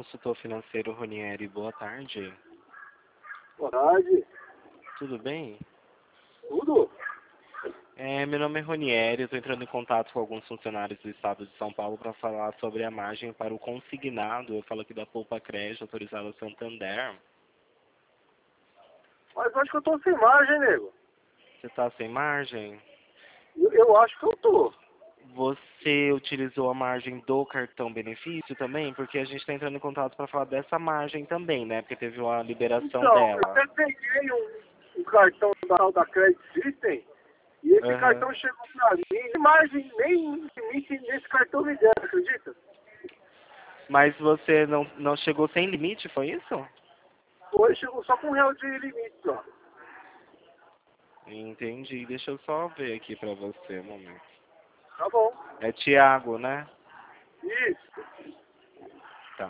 consultor financeiro Ronieri. Boa tarde. Boa tarde. Tudo bem? Tudo? Meu nome é Ronieri, eu estou entrando em contato com alguns funcionários do estado de São Paulo para falar sobre a margem para o consignado. Eu falo aqui da Poupa Crédito, autorizada Santander. Mas acho que eu tô sem margem, nego. Você está sem margem? Eu acho que eu tô. Você utilizou a margem do cartão benefício também? Porque a gente está entrando em contato para falar dessa margem também, né? Porque teve uma liberação Então, eu dela. até peguei um cartão da Credit System e esse Aham. cartão chegou pra mim. Nem margem, nem limite nesse cartão me deram, acredita? Mas você não chegou sem limite, foi isso? Hoje chegou só com R$ 1 de limite, ó. Entendi. Deixa eu só ver aqui para você um momento. Tá bom. É Thiago, né? Isso. Tá.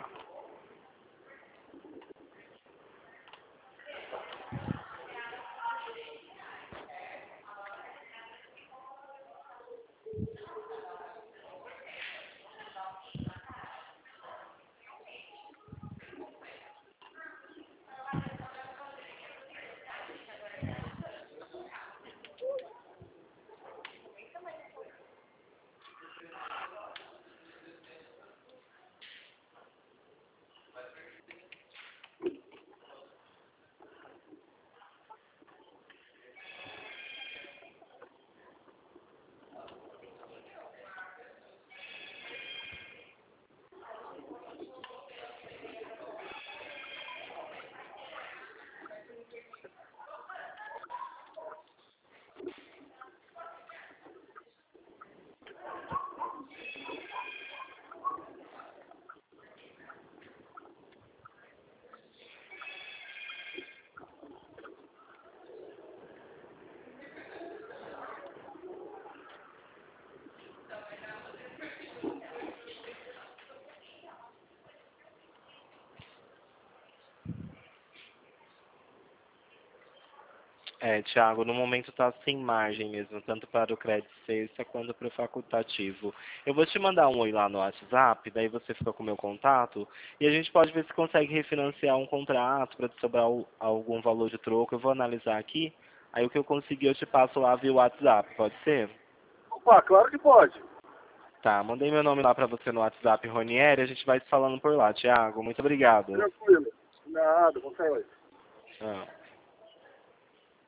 Thiago, no momento está sem margem mesmo, tanto para o crédito sexta quanto para o facultativo. Eu vou te mandar um oi lá no WhatsApp, daí você fica com o meu contato e a gente pode ver se consegue refinanciar um contrato para te sobrar algum valor de troco. Eu vou analisar aqui, aí o que eu conseguir eu te passo lá via WhatsApp, pode ser? Opa, claro que pode. Tá, mandei meu nome lá para você no WhatsApp, Ronieri, a gente vai se falando por lá. Thiago, muito obrigado. Tranquilo. Nada, vou sair hoje. Tchau.